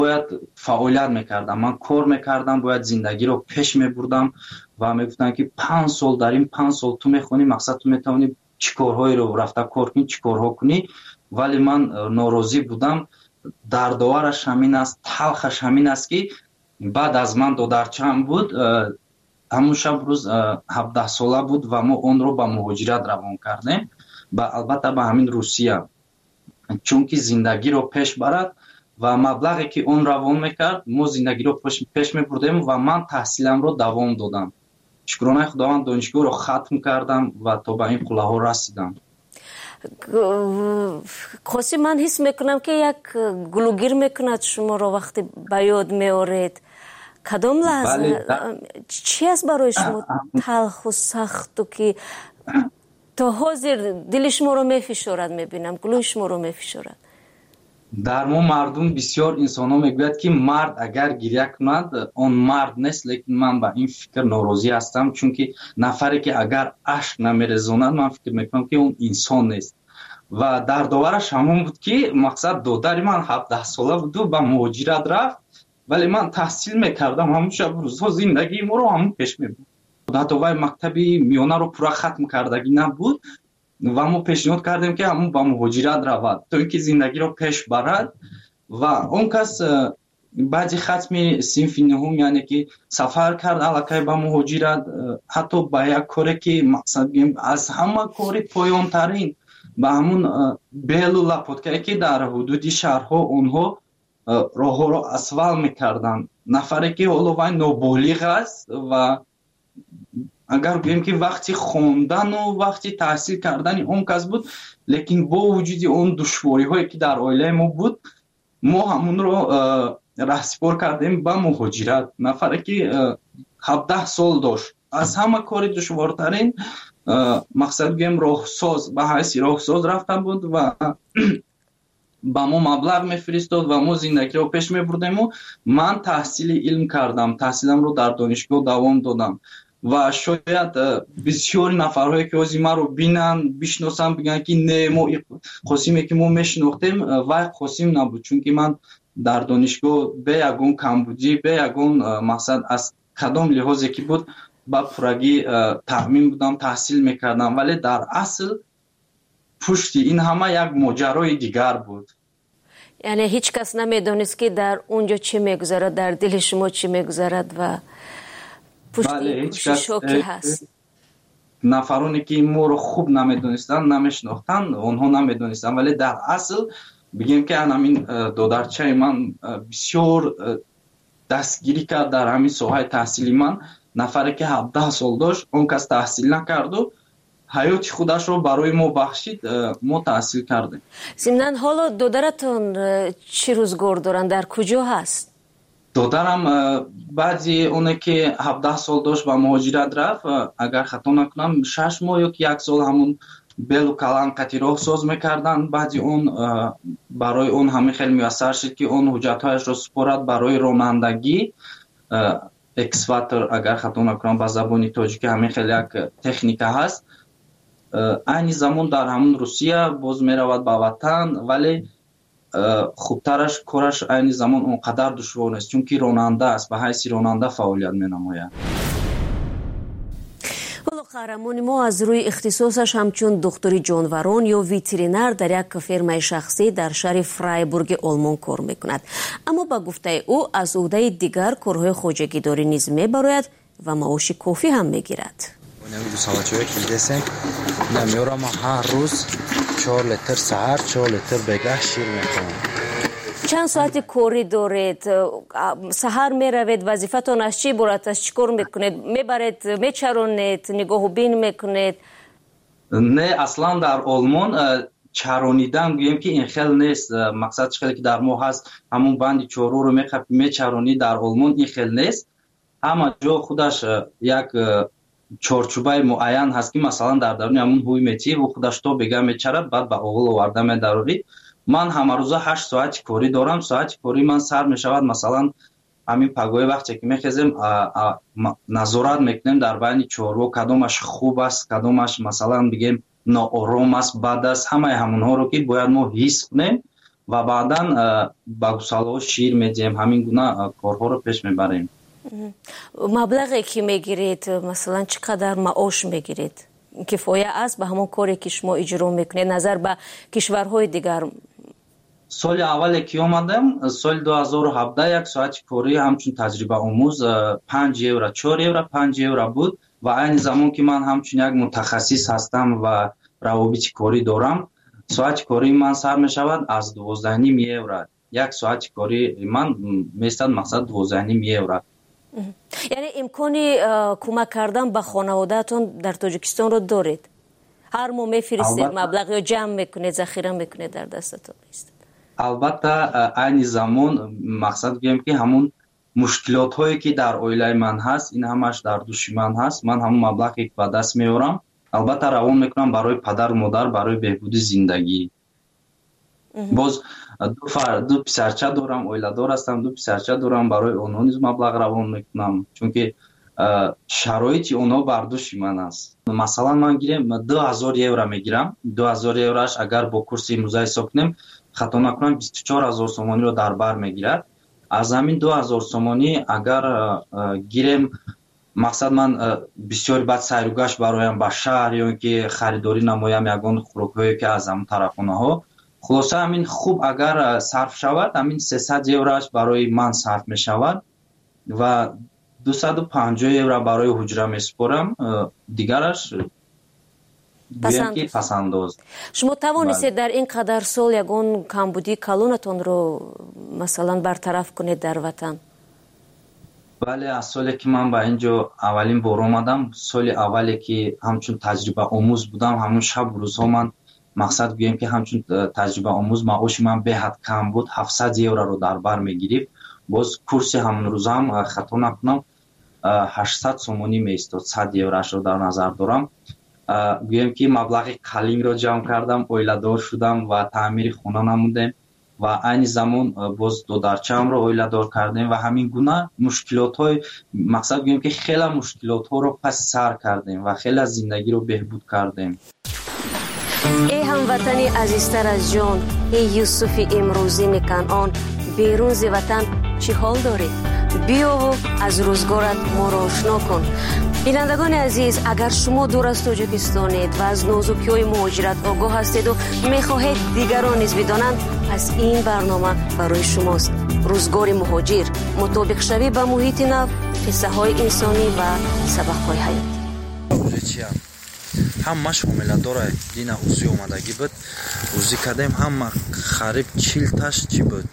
باید فعالیت میکردم، من کار میکردم، باید زندگی رو پیش میبردم و میگفتن که 5 سال داریم، 5 سال تو میخونی، مقصد تو میتونی چی کارهایی رو رفته کار کنی، چی کارها کنی. ولی من ناراضی بودم. دردآورش همین است، تلخش همین است که بعد از من دودرچم بود، همون شب روز 17 ساله بود و ما اون رو به مهاجرت روان کردیم، البته به همین روسیه، چون که زندگی رو پیش برد و مبلغی که اون روان میکرد ما زندگی رو پیش میبردیم و من تحصیلم رو دوام دادم. شکرانه خداوند دانشگاه رو ختم کردم و تا به این قله ها رسیدم. خاصی من حس میکنم که یک گلوگیر میکند شما رو وقتی به یاد میارید. کدام لحظه چی است برای شما تلخ و سخت و که تا حاضر دل شما رو میفشارد؟ میبینم گلوی شما رو میفشارد. در ما مردم بسیار انسان ها میگوید که مرد اگر گریه کند آن مرد نیست، لیکن من با این فکر ناراضی هستم، چون که نفری که اگر اشک نمیرزاند من فکر میکنم که اون انسان نیست. و دردآورش همون بود که مقصد دادر من 17 ساله بود و به مهاجرت رفت، ولی من تحصیل میکردم، همون شب روزها زندگی ما رو همون پیش میبود. حتی وای مکتبی میانه رو پورا ختم کردگی نبود و ما پیشنهاد کردیم که همون با مهاجرت رود تا اینکه زندگی رو پیش برد. و اون کس بعضی ختم صنف نهم یعنی که سفر کرد علاقه با مهاجرت، حتی با یک کاری که مقصد از همه کاری پایان ترین با همون بیل و لپوتکایی که در حدود شهرها اونها راه ها رو اسفل میکردن، نفری که حالا وای نابالغ است و اگر بگیم که وقتی خوندن و وقتی تحصیل کردن اون کس بود، لیکن با وجود اون دشواری هایی که در عائله ما بود ما همون رو رهسپار کردیم به مهاجرت. نفری که 17 سال داشت، از همه کار دشوارترین مقصد بگیم راهساز، به حیث راهساز رفتن بود و با ما مبلغ میفرستاد و ما زندگی رو پیش میبردیم. و من تحصیل علم کردم، تحصیلم رو در دانشگاه دوام دادم و شاید بسیار نفرهایی که از ما رو بینن بشناسن بگن که نه ما قاسمی که ما میشناختیم وای قاسم نبود، چون که من در دانشگاه به یگون کمبودی به یگون مقصد از کدام لحاظی که بود با پرگی تأمین بودم، تحصیل میکردم، ولی در اصل پشت این همه یک ماجرای دیگر بود. یعنی هیچ کس نمیدونست که در اونجا چی میگذرد، در دل شما چی میگذرد و پشت این شوکی هست. نفرانی که ما رو خوب نمیدونستن نمیشناختن اونها نمیدونستن، ولی در اصل بگیم که همین دادرچه من بسیار دستگیری کرد در همین ساحه تحصیلی من. نفری که 17 سال داشت اون کس تحصیل نکرد و حیات خودش رو برای ما بخشید، ما تحصیل کردیم. ضمناً حالا دادرتون چی روزگار دارن، در کجا هست؟ دادرم بعضی اونه که 17 سال داشت و مهاجرت رفت، اگر خطا نکنم 6 ماه یا 1 سال همون بیل و کلان قطیراه ساز میکردن. بعضی اون برای اون همه خیلی میسر شد که اون حجتهایش رو سپرد برای رانندگی اکسواتر، اگر خطا نکنم به زبانی تاجیکی همه خیلی یک تکنیک هست. این زمان در همون روسیه باز میرود به وطن، ولی خوبترش کارش این زمان اونقدر دشوار است چون که راننده است، به حیث راننده فعالیت مینماید. حالا قهرمان ما از روی اختصاصش همچون دکتری جانوران یا ویترینر در یک فیرمای شخصی در شهر فرایبورگ آلمان کار میکند، اما با گفته او از عهده دیگر کارهای خواجگیداری نیز میبراید و معاش کافی هم میگیرد. نمیدو ساعتیه که دستم نمیارم هر روز 4 لیتر سحر 4 لیتر بگه شیر میکنم. چند ساعت کاری دارید؟ سحر میروید، وظیفتون از چی برات، از چی کار میکنید؟ میبرید میچرونید، نگاه و بین میکنید؟ نه اصلا در آلمان چرونیدن گویم که این خیلی نیست. مقصد خیلی که در ما هست همون بندی چارو رو میچرونی، در آلمان این خیلی نیست. اما جا خودش یک چارچوبای معین هست که مثلا در درون همون هوی میتی و خودش تو بگه میچرد، بعد به اول آورده میداری. من همه روزه 8 ساعت کاری دارم. ساعت کاری من سر میشود مثلا همین پگوی وقتی که میخیزیم نظارت میکنیم در بین چارو کدامش خوب است، کدامش مثلا بگیم ناآرام است، بد است، همه همونها رو که باید ما حس کنیم و بعدا با گوساله شیر میدیم، همین گونه کارها رو پیش میبریم. مبلغی که میگیرید مثلا چقدر معاش میگیرید؟ کفایه است به همون کاری که شما اجرا میکنید نظر به کشورهای دیگر؟ سال اول که اومدم سال 2017 یک ساعت کاری همچون تجربه آموز 5 یورو 4 یورو 5 یورو بود و این زمان که من همچون یک متخصص هستم و روابط کاری دارم، ساعت کاری من سر می شود از 12.5 یورو. یک ساعت کاری من میستد مقصد 12.5 یورو. یعنی امکانی کمک کردن به خانواده‌تون در تاجیکستان رو دارید؟ هر ماه میفرستید مبلغ یا جمع میکنید ذخیره میکنید در دستتون نیست؟ البته این زمان مقصد گویم که همون مشکلات هایی که در اویله من هست این همش در دوش من هست. من همون مبلغی به دست میارم البته روان میکنم برای پدر و مادر، برای بهبود زندگی. باز دو پسرچه دارم، اویله دار هستم، دو پسرچه دارم، برای اونها نیز مبلغ روان میکنم چون که شرایط اونها بر دوش من است. مثلا من گیرم 2000 یورو میگیرم، 2000 یوروش اگر با کورس امروزی حساب کنیم خطا نکنم 24000 سومانی رو در بر میگیرد. از همین 2000 سومانی اگر گیرم مقصد من بسیار بعد سیر و گشت برایم به شهر یا که خریداری نمایم یگان خوراک‌هایی که از همون طرفانه ها، خلاصه همین خوب اگر صرف شود همین 300 یوروش برای من صرف می شود و 250 یورو برای حجره می سپارم، دیگرش پسنداز. شما توانستید در این قدر سال یگان کمبودی کلونتون رو مثلا برطرف کنید در وطن؟ بله، از سالی که من به اینجا اولین بار آمدم، سال اولی که همچون تجربه آموز بودم، همون شب روزها من مقصد گویم که همچون تجربه آموز معاش من به حد کم بود، 700 یورو رو در بر میگیریم. باز کورس همون روز هم خطا نکنم 800 سومانی میستاد، 100 یوروش رو در نظر دارم. گویم که مبلغ کلین رو جمع کردم، اویله دار شدم و تعمیر خونه نمودم و این زمان باز دو درچم رو اویله دار کردیم و همین گونه مشکلات های مقصد گویم که خیلی مشکلات ها رو پس سر کردیم و خیلی زندگی رو بهبود کردیم. ای هموطنی عزیزتر از جان، ای یوسف امروزی کنعان، بیرون ز وطن چی حال دارید؟ بیا و از روزگارت ما را آشنا کن. بینندگان عزیز، اگر شما دور از تاجیکستانید و از نازکی‌های مهاجرت آگاه هستید و می‌خواهید دیگران نیز بدانند، پس این برنامه برای شماست. روزگار مهاجر، مطابق شوی به محیط نو، قصه‌های انسانی و سبق‌های حیاتی. همه شامل داره دین اوزی اومدگی بود. اوزی کردیم همه خریب 40 تاش چی بود،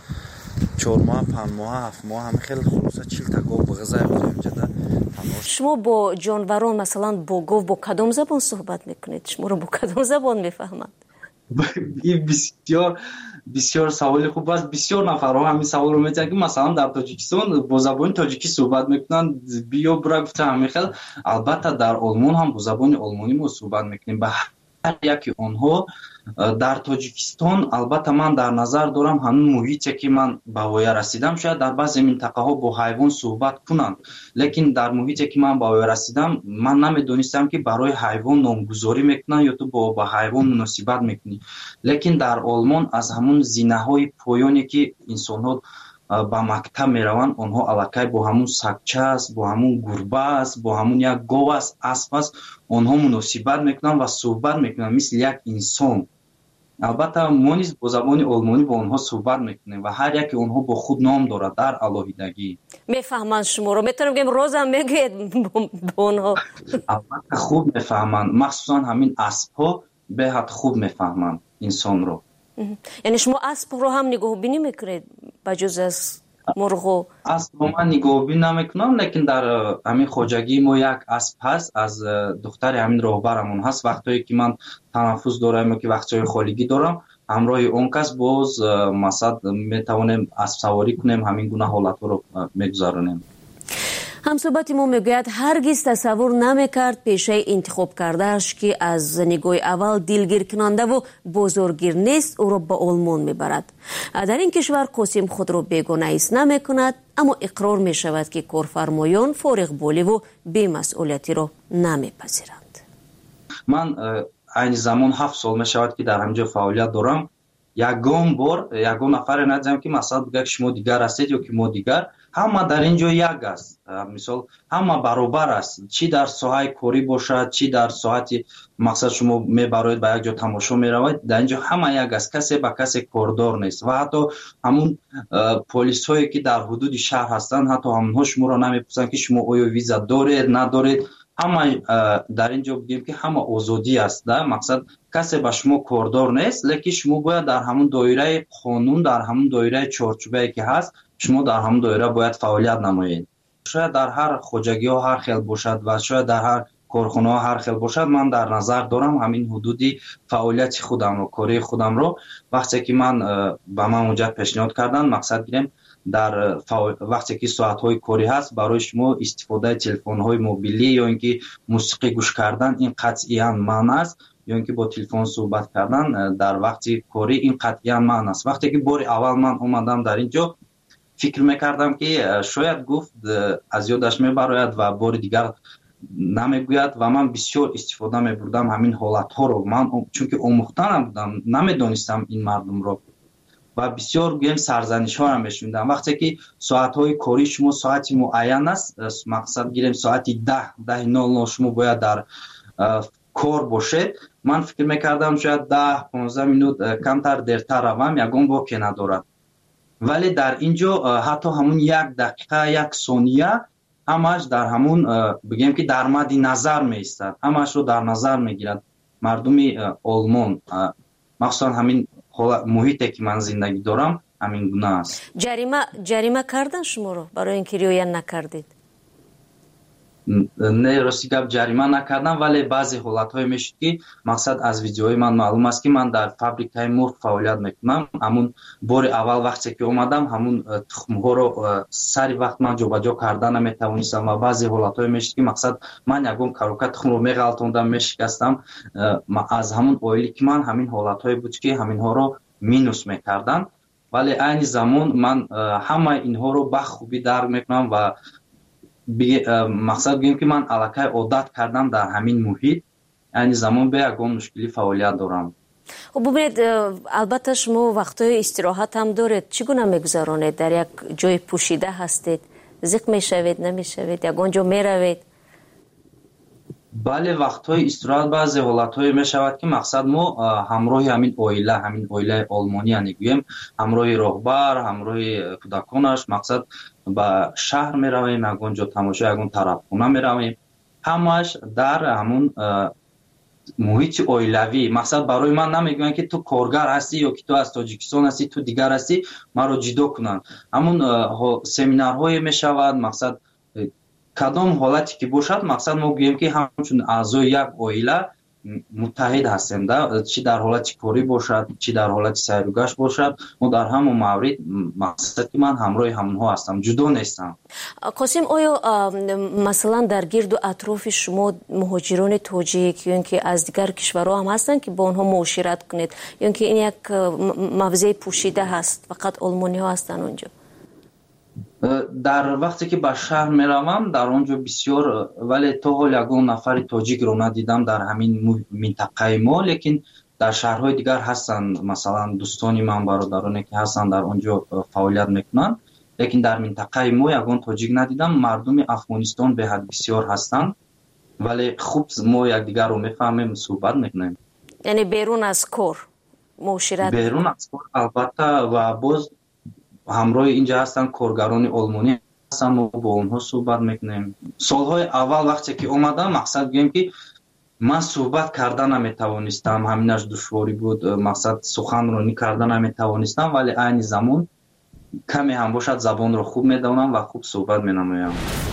4 ماه 5 ماه 7 ماه همه خیلی خلاصه 40 تا گاو بغذای بودیم جدا. شما با جانوران مثلا با گاو با کدام زبان صحبت میکنید؟ شما رو با کدام زبان میفهمند؟ این بسیار سوال خوب است. بسیار نفرها همین سوال رو می‌کنن که مثلا در تاجیکستان با زبان تاجیکی صحبت میکنن، بیا برا گفتم همین خیلی. البته در آلمان هم با زبان آلمانی ما صحبت میکنیم. به هر یکی آنها در تاجیکستان البته من در نظر دارم همون محیطی که من به وای رسیدم شاید در بعضی منطقه ها با حیوان صحبت کنند، لیکن در محیطی که من به وای رسیدم من نمیدونستم که برای حیوان نامگذاری میکنن یا تو با حیوان مناسبت میکنی. لیکن در آلمان از همون زینه های پایانی که انسان ها با مکتب میروند، آنها الکی با همون سگچه است، با همون گربه است، با همون یک گاو است، اسب است، آنها مناسبت میکنن و صحبت میکنن مثل یک انسان. البته ما نیز با زبان آلمانی با آنها صحبت میکنیم و هر یک آنها با خود نام دارد در علاهیدگی. میفهمند شما رو؟ میتونم بگم روزم میگید با آنها؟ البته خوب میفهمند، مخصوصا همین اسب ها به حد خوب میفهمند انسان رو. یعنی شما اسب رو هم نگاه بینی میکنید بجز از مرغ؟ اسب رو من نگاه بینی نمیکنم، لیکن در همین خواجگی ما یک اسب هست از دختر همین راهبرمون هست. وقتی که من تنفس دارم که وقتای خالیگی دارم همراه اون کس باز مثلا میتوانیم اسب سواری کنیم، همین گونه حالت رو میگذارونیم. همصحبت ما میگوید هرگز تصور نمیکرد پیشه انتخاب کردهش که از نگاه اول دلگیر کننده و بزرگگیر نیست او را به آلمان میبرد. در این کشور قاسم خود را بیگانه ایست نمیکند، اما اقرار میشود که کارفرمایان فارغ بالی و بی‌مسئولیتی را نمیپذیرند. من این زمان 7 سال میشود که در همینجا فعالیت دارم. ягон бор ягон нафаре надидам ки масалан бигӯяд шумо дигар ҳастед ё ки мо дигар, ҳама дар ин ҷо як аст. Мисол ҳама баробар аст, чӣ дар соҳаи корӣ бошад, чӣ дар соати мақсад шумо мебароед ба як ҷо тамошо меравед, дар ин ҷо ҳама як аст, касе ба касе кордор нест. Ва ҳатто ҳамун полисҳое ки дар ҳудуди шаҳр ҳастанд, ҳатто ҳамонҳо шуморо намепурсанд ки шумо оё виза доред надоред. ҳама дар ин ҷо бигем ки ҳама озодӣ аст, да мақсад касе ба шумо кордор нест, лекин шумо бояд дар ҳамун доираи қонун, дар ҳамун доираи чорчӯбае ки ҳаст, шумо дар ҳамун доира бояд фаъолият намоед. шояд дар ҳар хоҷагиҳо ҳар хел бошад ва шояд дар ҳар корхонаҳо ҳар хел бошад. Ман дар назар дорам ҳамин ҳудуди фаъолияти худамро, кории худамро, вақте ки ман ба ман муҷаб пешниҳод карданд, мақсад гирем дар вақте ки соатҳои корӣ ҳаст, барои шумо истифодаи телефонҳои мобилӣ ё ин ки мусиқӣ гӯш кардан, ин қатъиян манъ аст, ё ин ки бо телефон суҳбат кардан дар вақти корӣ, ин қатъиян манъ аст. вақте ки бори аввал ман омадам дар ин ҷо, фикр мекардам ки шояд гуфт аз ёдаш мебарояд ва бори дигар намегӯяд ва ман бисёр истифода мебурдам ҳамин ҳолатҳоро. Ман чунки омӯхта набудам, намедонистам ин мардумро ва бисёр гӯем сарзанишҳоро мешунидам. вақте ки соатҳои корӣ шумо соати муайян аст, мақсад гирем соати 10:00 шумо бояд дар кор бошед, ман фикр мекардам шояд 10-15 минут камтар дертар равам, ягон воке надорад. вале дар ин ҷо ҳатто ҳамун 1 дақиқа 1 сония ҳамааш дар ҳамун бигем ки дар мадди назар меистад, ҳамаашро дар назар мегирад. мардуми олмон, махсусан ҳамин муҳите ки ман зиндагӣ дорам ҳамин гуна аст. ҷарима кардан шуморо барои ин ки риоя накардед? Не, рости гап ҷарима накардам, вале баъзе ҳолатҳое мешуд ки мақсад аз видеои ман маълум аст ки ман дар фабрикаи мурғ фаъолият мекунам. ҳамун бори аввал вақте ки омадам, ҳамун тухмҳоро сари вақт ман ҷобаҷо карда наметавонистам ва баъзе ҳолатҳое мешуд ки мақсад ман ягон карока тухмро меғалтондам, мешикастам. аз ҳамун оили ки ман ҳамин ҳолатҳое буд ки ҳаминҳоро минус мекарданд, вале айни замон ман ҳамаи инҳоро бахубӣ дарк мекунам ва мақсад гӯем ки ман аллакай одат кардам дар ҳамин муҳит, айни замон бе ягон мушкилӣ фаъолият дорам. бубинед, албатта шумо вақтҳои истироҳат ҳам доред. чӣ гуна мегузаронед? дар як ҷои пӯшида ҳастед? зиқ мешавед, намешавед? ягон ҷо меравед? бале, вақтҳои истироҳат баъзе ҳолатҳое мешавад ки мақсад мо ҳамроҳи ҳамин оилаи олмонӣ гӯем, ҳамроҳи роҳбар, ҳамроҳи кӯдаконаш мақсад ба шаҳр меравем, ягон ҷо тамошо, ягон тарабхона меравем, ҳамааш дар ҳамун муҳити оилавӣ. мақсад барои ман намегӯянд ки ту коргар ҳастӣ ё ки ту аз тоҷикистон ҳастӣ, ту дигар ҳастӣ, маро ҷудо кунанд. ҳамун семинарҳое мешавад, мақсад кадом ҳолате ки бошад, мақсад мо гӯем ки ҳамчун аъзои як оила муттаҳид ҳастем, чӣ дар ҳолати корӣ бошад, чӣ дар ҳолати сайругашт бошад, мо дар ҳамон маврид мақсад ки ман ҳамроҳи ҳамонҳо ҳастам, ҷудо нестам. қосим, оё масалан дар гирду атрофи шумо муҳоҷирони тоҷик ё ин ки аз дигар кишварҳо ҳам ҳастанд ки бо онҳо муошират кунед, ё ин ки ин як мавзеъи пӯшида ҳаст, фақат олмониҳо ҳастанд он ҷо? дар вақте ки ба шаҳр меравам, дар он ҷо бисёр, вале то ҳол ягон нафари тоҷикро надидам дар ҳамин минтақаи мо, лекин дар шаҳрҳои дигар ҳастанд. масалан дӯстони ман, бародароне ки ҳастанд дар он ҷо фаъолият мекунанд, лекин дар минтақаи мо ягон тоҷик надидам. мардуми афғонистон беҳад бисёр ҳастанд, вале хуб мо якдигарро мефаҳмем, суҳбат мекунем. яъне берун аз кор муошират? берун аз кор албатта, ва боз ҳамроҳи инҷа ҳастанд коргарони олмонӣ ҳастанд, мо бо онҳо суҳбат мекунем. солҳои аввал вақте ки омадам, мақсад гӯем ки ман суҳбат карда наметавонистам, ҳаминаш душворӣ буд, мақсад суханронӣ карда наметавонистам, вале айни замон каме ҳам бошад забонро хуб медонам ва хуб суҳбат менамоям.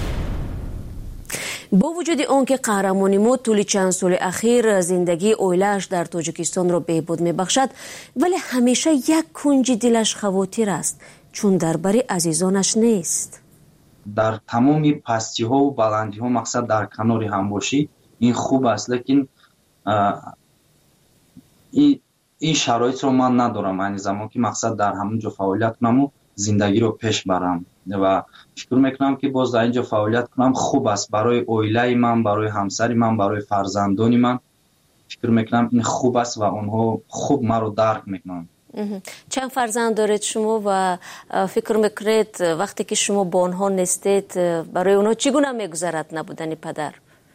бо вуҷуди он ки қаҳрамони мо тӯли чанд соли ахир зиндагии оилааш дар тоҷикистонро беҳбуд мебахшад, вале ҳамеша як кунҷи дилаш хавотир аст, чун дар бари азизонаш нест. дар тамоми пастиҳову баландиҳо, мақсад дар канори ҳамбошӣ, ин хуб аст, лекин ин шароитро ман надорам айни замон ки мақсад дар ҳамон ҷо фаъолият кунаму зиндагиро пеш барам ва фикр мекунам ки боз дар ин ҷо фаъолият кунам хуб аст барои оилаи ман, барои ҳамсари ман, барои фарзандони ман. фикр мекунам ин хуб аст ва онҳо хуб маро дарк мекунанд. چند فرزند دارید شما و فکر میکنید وقتی که شما با آنها نیستید برای اونها چگونه میگذرد نبودن پدر؟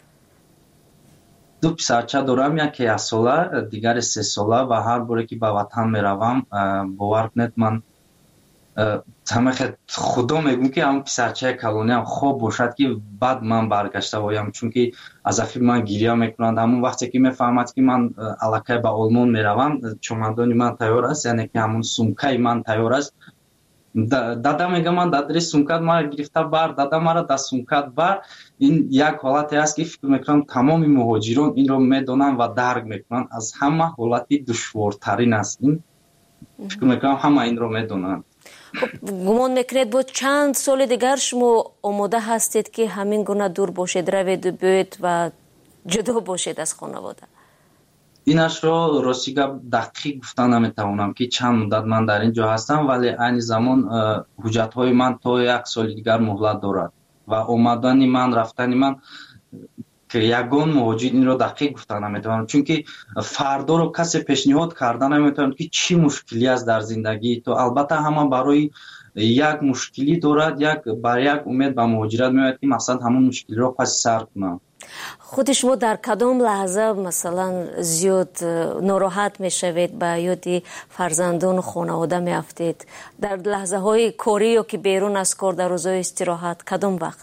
2 پسرچه دارم، یکی 1 ساله دیگر 3 ساله و هر باره که به وطن میروم باور کنید من همه خدا میگم که هم پسرچه کلونی هم خوب باشد که بعد من برگشته بایم، چون که از افی من گریه میکنند. همون وقتی که میفهمد که من الکی به آلمان میروم چمدانی من تیار است، یعنی که همون سومکای من تیار است. دادا میگه من دادری سومکات ما گرفته بر، دادا مرا در سومکات بر. این یک حالتی است که فکر میکنم تمام مهاجران این رو میدونن و درک میکنن. از همه حالتی دشوارترین است. این فکر میکنم همه این رو میدونن. گمان میکنید بود چند سال دیگر شما آماده هستید که همین گونه دور باشید، روید و بیاید و جدا باشید از خانواده؟ اینش رو راستی دقیق گفتن نمیتوانم که چند مدت من در اینجا هستم، ولی این زمان حجت های من تا 1 سال دیگر مهلت دارد و آمدن من رفتن من که یگان مهاجر این رو دقیق گفتن نمیتوانم، چون که فردا رو کسی پیشنهاد کردن نمیتوانم که چی مشکلی است در زندگی. تو البته همه برای یک مشکلی دارد، برای یک امید به مهاجرت میاد که مثلا همون مشکلی رو پس سر کنم. خود شما در کدام لحظه مثلا زیاد ناراحت میشوید، به یاد فرزندان و خانواده میافتید؟ در لحظه های کاری یا که بیرون از کار، در روزهای استراحت، کدام وقت؟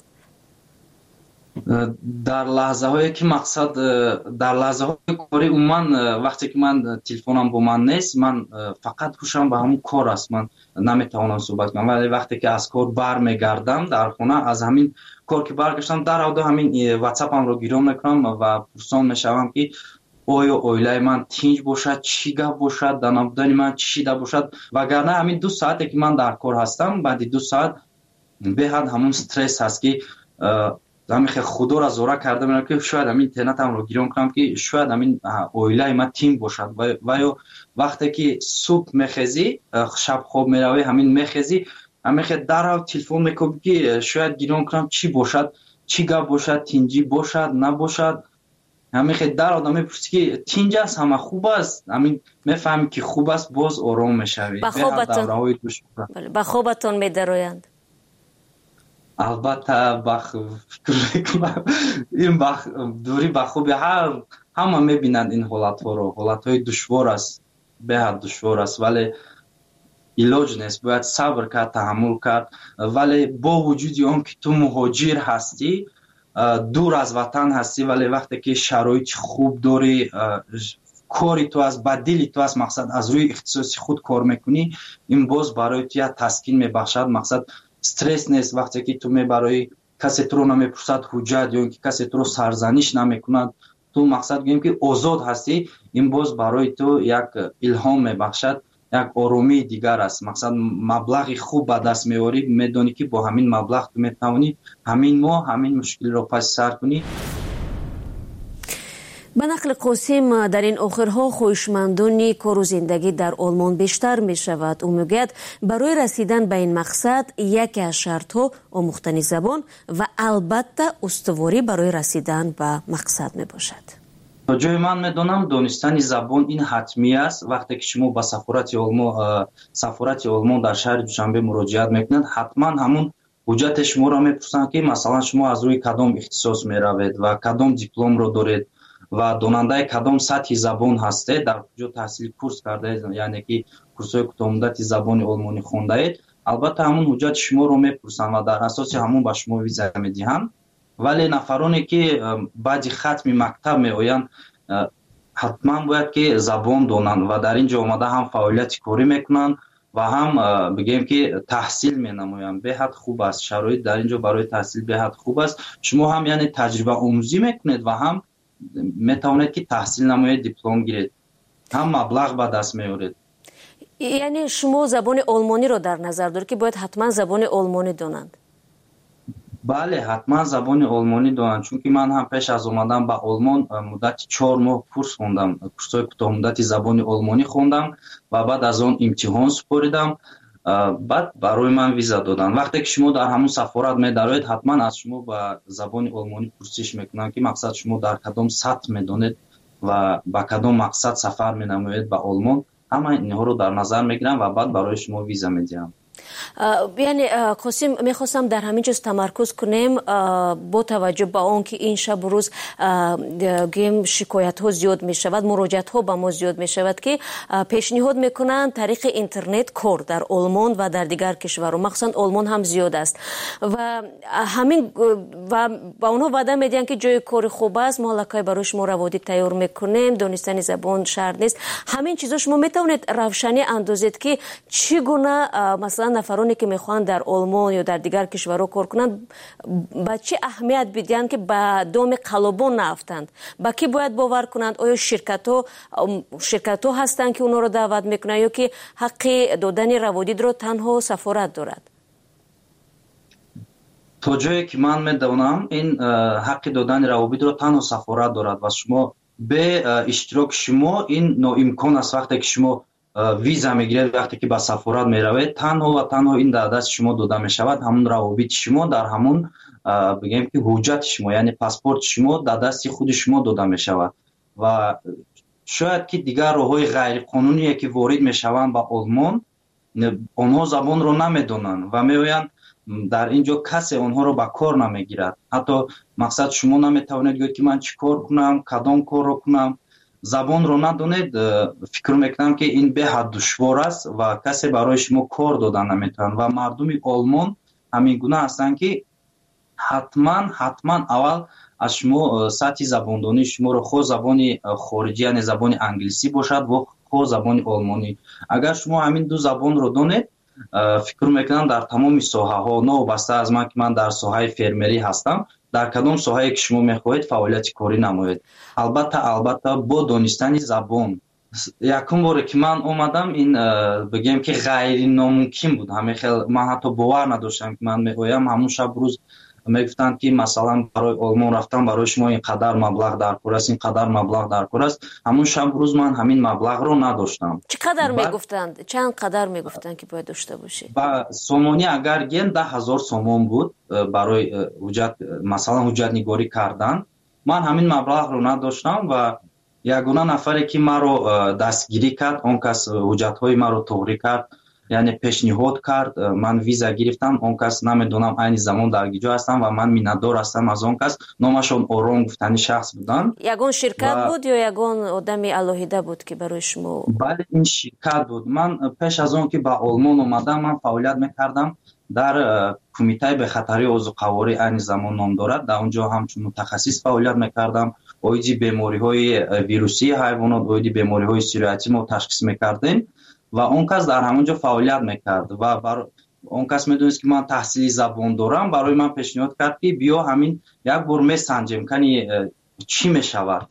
در لحظه هایی که مقصد در لحظه های کاری عموما وقتی که من تلفنم با من نیست، من فقط هوشم به همون کار است، من نمیتوانم صحبت کنم. ولی وقتی که از کار برمیگردم در خانه، از همین کار که برگشتم در حد همین واتساپم رو گیرم میکنم و پرسان میشوم که آیا اویلای من تینج باشد، چی گپ باشد، در نبودن من چی شده باشد. وگرنه همین 2 ساعتی که من در کار هستم، بعد 2 ساعت به حد همون استرس هست که همین خدا را زوره کرده میرم که شاید همین اینترنتم رو گیرم کنم که شاید همین اویلای من تیم باشد. و یا وقتی که صبح میخیزی، شب خواب میروی، همین میخیزی همین در تلفن میکنم که شاید گیرم کنم چی باشد، چی گپ باشد، تینجی باشد نباشد. همین در آدم میپرسی که تینج است، همه خوب است، همین میفهمی که خوب است، باز آرام میشوی. به خوابتون میدرویند؟ البته این دوری به خوبی همه میبینند این حالت ها رو. حالت های دشوار است، به حد دشوار است، ولی علاج نیست، باید صبر کرد، تحمل کرد. ولی با وجودی اون که تو مهاجر هستی، دور از وطن هستی، ولی وقتی که شرایط خوب داری، کاری تو از بدیلی تو از مقصد از روی اختصاصی خود کار میکنی، این باز برای تو یک تسکین میبخشد. مقصد استرس نیست. وقتی که تو برای کسی تو رو نمیپرسد حجت یا اینکه کسی تو رو سرزنش نمیکند، تو مقصد گویم که آزاد هستی، این باز برای تو یک الهام میبخشد، یک آرامی دیگر است. مقصد مبلغی خوب به دست میاری، میدونی که با همین مبلغ تو میتوانی همین ماه همین مشکل رو پس سر کنی. به نقل قاسم در این آخرها خویشمندانی کار و زندگی در آلمان بیشتر می شود. او میگوید برای رسیدن به این مقصد یکی از شرط‌ها آموختن زبان و البته استواری برای رسیدن به مقصد می باشد. تا جای من میدونم دانستن زبان این حتمی است. وقتی که شما با سفارت آلمان در شهر دوشنبه مراجعت میکنید، حتما همون حجت شما را میپرسند که مثلا شما از روی کدام اختصاص میروید و کدام دیپلم رو دارید و داننده کدام سطح زبان هستید، در کجا تحصیل کورس کرده اید، یعنی که کورس‌های کوتاه مدت زبان آلمانی خونده اید. البته همون حجت شما رو میپرسند و در اساس همون به شما ویزا میدهند. ولی نفرانی که بعد ختم مکتب میآیند حتما باید که زبان دانند و در اینجا آمده هم فعالیت کاری میکنند و هم بگیم که تحصیل مینمایند. به حد خوب است، شرایط در اینجا برای تحصیل به حد خوب است. شما هم یعنی تجربه آموزی میکنید و هم میتوانید که تحصیل نمایید، دیپلم گیرید، هم مبلغ به دست میارید. یعنی شما زبان آلمانی رو در نظر دارید که باید حتما زبان آلمانی دانند؟ بله، حتما زبان آلمانی دانند، چون که من هم پیش از اومدن به آلمان مدت 4 ماه کورس خوندم، کورس‌های کوتاه مدت زبان آلمانی خوندم و بعد از اون امتحان سپاریدم، بعد برای من ویزا دادن. وقتی که شما در همون سفارت می‌دارید، حتما از شما با زبان آلمانی پرسش میکنن که مقصد شما در کدام سطح میدونید و با کدام مقصد سفر مینمایید به آلمان. ҳама инҳоро дар назар мегирам ва баъд барои шумо виза медиҳам. یعنی قاسم میخواستم در همین جز تمرکز کنیم با توجه به آن که این شب و روز گیم شکایت ها زیاد می شود، مراجعت ها به ما زیاد می شود که پیشنهاد میکنند طریق اینترنت کار در آلمان و در دیگر کشورها، مخصوصا آلمان هم زیاد است و همین و با اونها وعده میدن که جای کار خوب است، ما لکای برای شما روادید تیار میکنیم، دانستن زبان شرط نیست. همین چیزا شما میتونید روشنی اندازید که چگونه مثلا نفرانی که میخوان در آلمان یا در دیگر کشورها کار کنند با چه اهمیت بدین که با دام قلابان نافتند، با کی باید باور کنند؟ آیا شرکت ها هستند که اونا رو دعوت میکنند یا که حق دادن روادید رو تنها سفارت دارد؟ تا جایی که من میدونم این حق دادن روابط رو تنها سفارت دارد و شما به اشتراک شما این ناامکان است. وقتی که شما ویزا میگیرید، وقتی که به سفارت میروید، تنها و تنها این در دست شما داده میشود، همون روابط شما در همون بگیم که حجت شما یعنی پاسپورت شما در دست خود شما داده میشود و شاید که دیگر راههای غیر قانونی که وارد میشوند به آلمان آنها زبان رو نمیدونن و میگویند در اینجا کسی آنها رو به کار نمیگیرد. حتی مقصد شما نمیتوانید گویید که من چی کار کنم، کدام کار رو کنم، زبان رو ندونید. فکر میکنم که این به حد دشوار است و کسی برای شما کار دادن نمیتوان و مردم آلمان همین گونه هستند که حتما اول از شما سطح زباندانی شما رو خود زبان خارجی یعنی زبان انگلیسی باشد و خود زبان آلمانی. اگر شما همین دو زبان رو دانید، فکر میکنم در تمام ساحه ها، نوبسته از من که من در ساحه فرمری هستم، در کدام ساحه‌ای که شما میخواهید فعالیت کاری نمایید. البته با دانستن زبان. یکم باره که من اومدم این بگم که غیر ناممکن بود. همه خیلی من حتی باور نداشتم که من میگویم همون شب روز میگفتند که مثلا برای آلمان رفتن برای شما اینقدر مبلغ در کار است، اینقدر مبلغ در کار است. همون شب روز من همین مبلغ رو نداشتم. چقدر میگفتند؟ چند قدر میگفتند که باید داشته باشی؟ با سومانی اگر گن 10,000 سومون بود برای حجت مثلا حجت نگاری کردن. من همین مبلغ رو نداشتم و یگانه نفری که ما رو دستگیری کرد، اون کس حجت های ما رو توری کرد، یعنی پیشنهاد کرد، من ویزا گرفتم. اون کس نمیدونم این زمان در کجا هستم و من میندار هستم از اون کس. نامشون اورون گفتنی شخص بودن. یگان شرکت بود یا یگان آدمی الهیده بود که برای شما؟ بله این شرکت بود. من پیش از اون که به آلمان اومدم من فعالیت میکردم در کمیته به خطری عضوقواری این زمان نام دارد. در اونجا همچون متخصص فعالیت میکردم. اویدی بیماری های ویروسی حیوانات، اویدی بیماری های سیریاتی ما تشخیص میکردیم و اون کس در همونجا فعالیت میکرد و اون کس میدونست که من تحصیل زبان دارم. برای من پیشنهاد کرد که بیا همین یک بار میسنجیم کنی چی میشود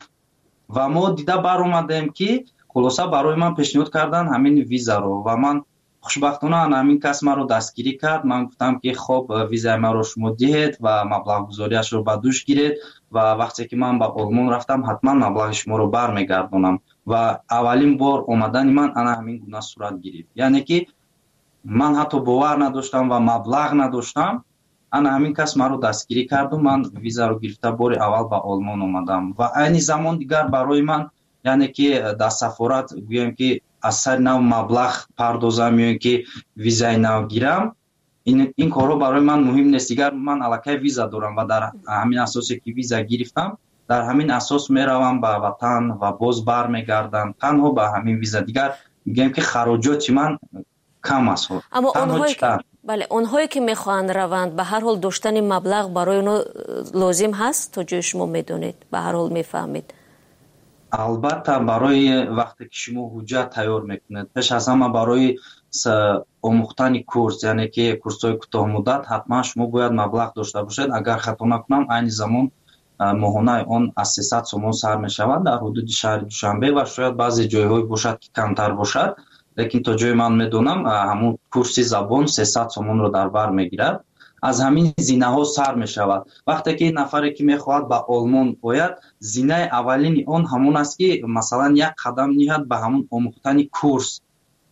و ما دیده بر اومدیم که خلاصه برای من پیشنهاد کردن همین ویزا رو و من خوشبختانه همین کس ما رو دستگیری کرد. من گفتم که خب ویزای ما رو شما دهید و مبلغ گذاریش رو به دوش گیرید و وقتی که من به آلمان رفتم حتما مبلغ شما رو برمیگردونم و اولین بار اومدن من همین گونه صورت گرفت. یعنی که من حتی باور نداشتم و مبلغ نداشتم. همین کس ما رو دستگیری کرد و من ویزا رو گرفته بار اول به آلمان اومدم و این زمان دیگر برای من یعنی که در سفارت گویم که از سر نو مبلغ پردازم یا که ویزای نو گیرم، این کارو برای من مهم نیست. دیگر من الکی ویزا دارم و در همین اساسی که ویزا گرفتم در همین اساس میروم به وطن و باز برمیگردم تنها به همین ویزا. دیگر میگم که خراجات من کم است. اما اونهایی که میخوان روند به هر حال داشتن مبلغ برای اونها لازم هست تا جای شما میدونید، به هر حال میفهمید. البته برای وقتی که شما حجت تیار میکنید پیش از همه برای آموختن کورس یعنی که کورس‌های کوتاه مدت حتما شما باید مبلغ داشته باشید. اگر خطا نکنم این زمان ماهانه اون از 300 سومون سر میشود در حدود شهر دوشنبه و شاید بعضی جایهای باشد که کمتر باشد، لیکن تا جای من میدونم همون کورس زبان 300 سومون رو در بر میگیرد. از همین زینه ها سر می شود. وقتی که نفری که می خواهد به آلمان باید زینه اولین اون همون است که مثلا یک قدم نهد به همون آموختن کورس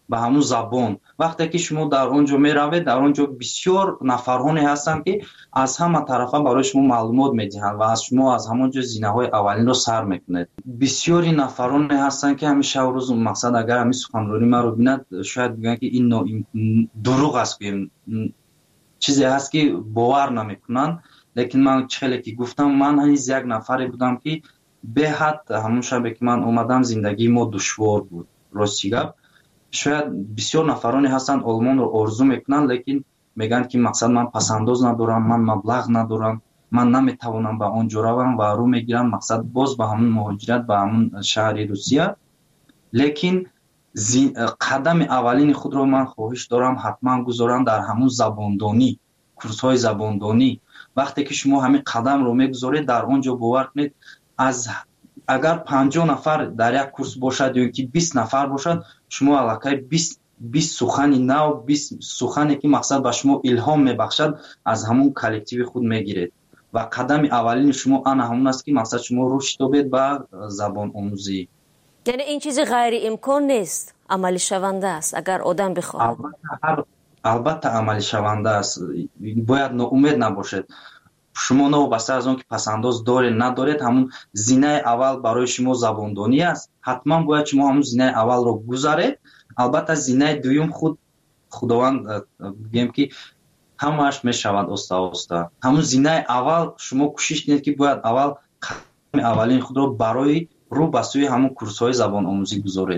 ба ҳамун забон. вақте ки шумо дар он ҷо меравед, дар он ҷо бисёр нафарҳоне ҳастанд ки аз ҳама тарафа барои шумо маълумот медиҳанд ва аз шумо аз ҳамон ҷо зинаҳои аввалинро сар мекунед. бисёри нафароне ҳастанд ки ҳамеша рӯз мақсад агар ҳамин суханронӣ маро бинад, шояд бигӯянд ки ин дурӯғ аст, чизе ҳаст ки бовар намекунанд. лекин ман хеле ки гуфтам, ман ҳаниз як нафаре будам ки беҳад ҳамон шабе ки ман омадам зиндагии мо душвор буд. рости гап, шояд бисёр нафароне ҳастанд олмонро орзу мекунанд, лекин мегӯянд ки мақсад ман пасандоз надорам, ман маблағ надорам, ман наметавонам ба он ҷо равам ва рӯ мегиранд мақсад боз ба ҳамун муҳоҷират ба ҳамун шаҳри Русия. лекин қадами аввалини худро ман хоҳиш дорам ҳатман гузорам дар ҳамун забондонӣ, курсҳои забондонӣ. вақте ки шумо ҳамин қадамро мегузоред, дар он ҷо бовар кунед, аз агар 50 нафар дар як курс бошад ё ки 20 нафар бошад, шумо аллакай 20 сухани нав, 20 сухане ки мақсад ба шумо илҳом мебахшад, аз ҳамун коллективи худ мегиред ва қадами аввалини шумо ана ҳамун аст ки мақсад шумо рушд ёбед ба забономӯзӣ. яъне ин чизи ғайриимкон нест, амалӣ шаванда аст агар одам бихоҳад. албатта амалӣ шаванда аст, бояд ноумед набошед. шумо новобаста аз он ки пасандоз доред надоред, ҳамун зинаи аввал барои шумо забондонӣ аст. ҳатман бояд шумо ҳамун зинаи аввалро гузаред. албатта зинаи дуюм худованд бигем ки ҳамааш мешавад оста оста. ҳамун зинаи аввал шумо кӯшиш кунед ки бояд аввал қадами аввалини худро барои рӯ ба сӯи ҳамун курсҳои забономӯзӣ гузоред.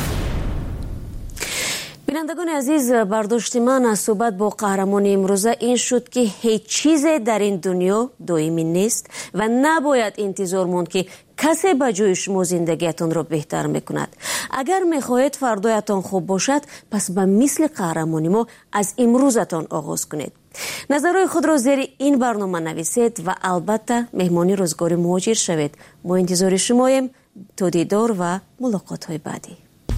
бинандагони азиз, бардошти ман аз суҳбат бо қаҳрамони имрӯза ин шуд ки ҳеҷ чизе дар ин дунё доимӣ нест ва набояд интизор монд ки касе ба ҷои шумо зиндагиятонро беҳтар мекунад. агар мехоҳед фардоятон хуб бошад, пас ба мисли қаҳрамони мо аз имрӯзатон оғоз кунед. назарҳои худро зери ин барнома нависед ва албатта меҳмони рӯзгори муҳоҷир шавед. мо интизори шумоем. то дидор ва мулоқотҳои баъдӣ.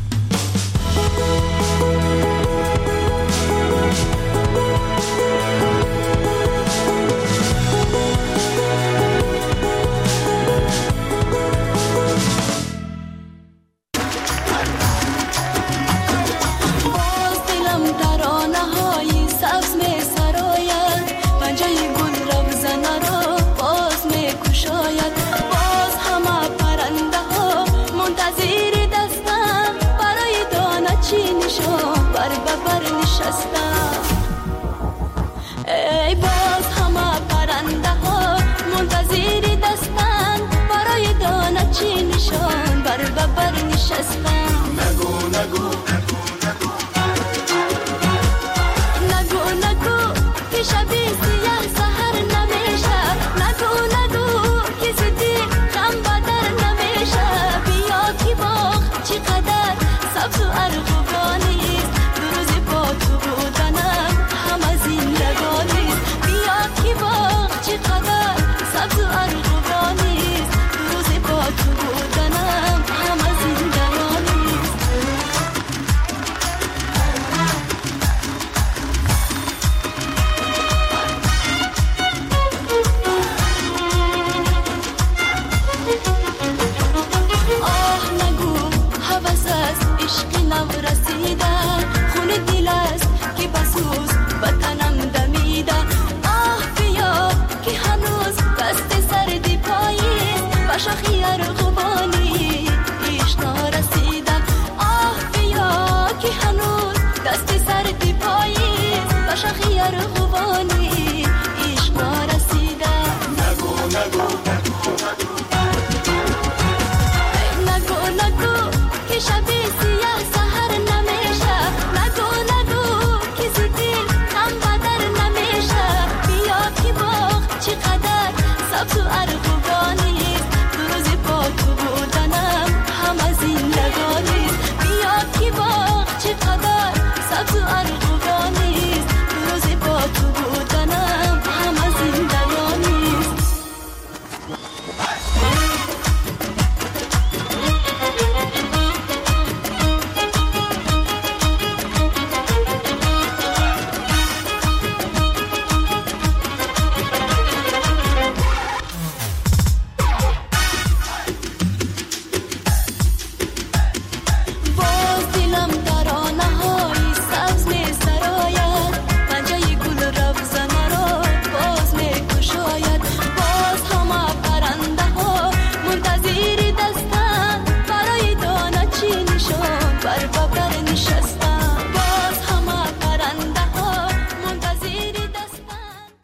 ای باز همه پرنده ها منتظر دستن برای دانه چی نشان بر ببر نشستن.